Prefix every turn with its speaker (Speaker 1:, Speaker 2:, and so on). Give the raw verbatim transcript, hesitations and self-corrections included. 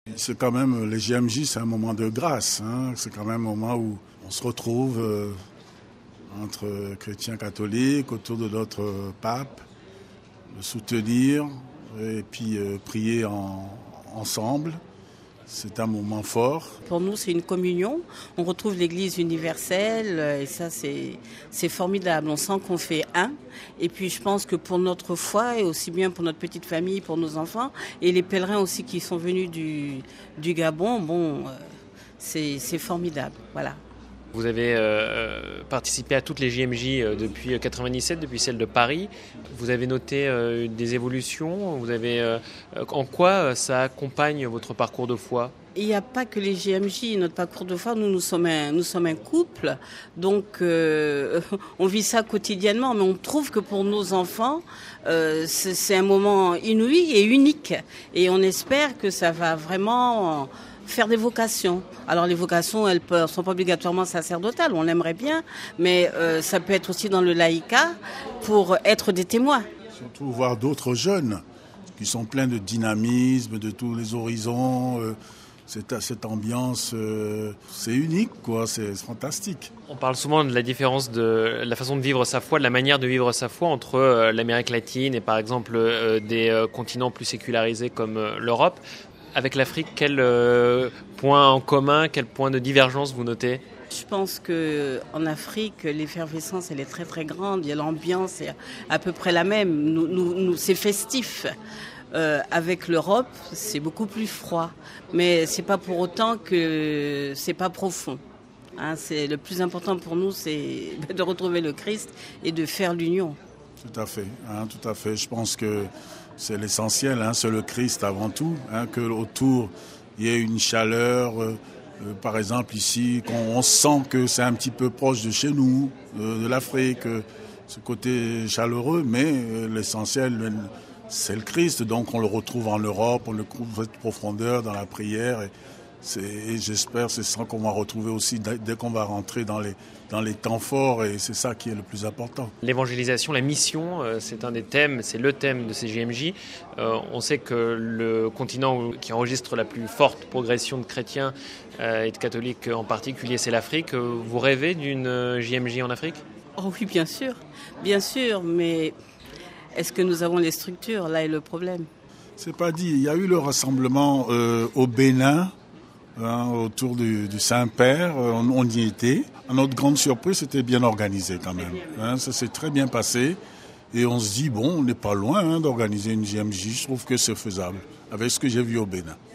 Speaker 1: C'est quand même, les J M J, c'est un moment de grâce. Hein. C'est quand même un moment où on se retrouve euh, entre chrétiens catholiques autour de notre pape, le soutenir et puis euh, prier en, ensemble. C'est un moment fort.
Speaker 2: Pour nous, c'est une communion. On retrouve l'Église universelle et ça, c'est, c'est formidable. On sent qu'on fait un. Et puis, je pense que pour notre foi et aussi bien pour notre petite famille, pour nos enfants et les pèlerins aussi qui sont venus du, du Gabon, bon, euh, c'est, c'est formidable. Voilà.
Speaker 3: Vous avez euh, participé à toutes les J M J euh, depuis quatre-vingt-dix-sept, depuis celle de Paris. Vous avez noté euh, des évolutions. Vous avez, euh, en quoi ça accompagne votre parcours de foi ?
Speaker 2: Il n'y a pas que les J M J, notre parcours de foi, nous, nous sommes un, nous sommes un couple, donc euh, on vit ça quotidiennement, mais on trouve que pour nos enfants, euh, c'est, c'est un moment inouï et unique, et on espère que ça va vraiment faire des vocations. Alors les vocations, elles ne sont pas obligatoirement sacerdotales, on l'aimerait bien, mais euh, ça peut être aussi dans le laïcat pour être des témoins.
Speaker 1: Surtout voir d'autres jeunes qui sont pleins de dynamisme, de tous les horizons. Euh, cette, cette ambiance, euh, c'est unique, quoi. C'est, c'est fantastique.
Speaker 3: On parle souvent de la différence de la façon de vivre sa foi, de la manière de vivre sa foi entre euh, l'Amérique latine et par exemple euh, des euh, continents plus sécularisés comme euh, l'Europe. Avec l'Afrique, quel euh, point en commun, quel point de divergence vous notez ?
Speaker 2: Je pense qu'en Afrique, l'effervescence, elle est très très grande. Il y a l'ambiance est à peu près la même. Nous, nous, nous, c'est festif. Euh, avec l'Europe, c'est beaucoup plus froid. Mais c'est pas pour autant que c'est pas profond. Hein, c'est, le plus important pour nous, c'est de retrouver le Christ et de faire l'union.
Speaker 1: Tout à fait, hein, tout à fait. Je pense que c'est l'essentiel, hein, c'est le Christ avant tout, hein, que autour il y ait une chaleur. Euh, euh, par exemple ici, qu'on, on sent que c'est un petit peu proche de chez nous, euh, de l'Afrique, euh, ce côté chaleureux, mais euh, l'essentiel c'est le Christ. Donc on le retrouve en Europe, on le trouve cette profondeur dans la prière. Et, c'est, et j'espère c'est ça qu'on va retrouver aussi dès qu'on va rentrer dans les, dans les temps forts, et c'est ça qui est le plus important.
Speaker 3: L'évangélisation, la mission, euh, c'est un des thèmes, c'est le thème de ces J M J. Euh, on sait que le continent qui enregistre la plus forte progression de chrétiens euh, et de catholiques en particulier, c'est l'Afrique. Vous rêvez d'une J M J en Afrique ?
Speaker 2: Oh oui, bien sûr, bien sûr, mais est-ce que nous avons les structures ? Là est le problème.
Speaker 1: C'est pas dit. Il y a eu le rassemblement euh, au Bénin, hein, autour du, du Saint-Père. On, on y était. À notre grande surprise, c'était bien organisé quand même. Hein, ça s'est très bien passé. Et on se dit, bon, on n'est pas loin hein, d'organiser une J M J. Je trouve que c'est faisable, avec ce que j'ai vu au Bénin.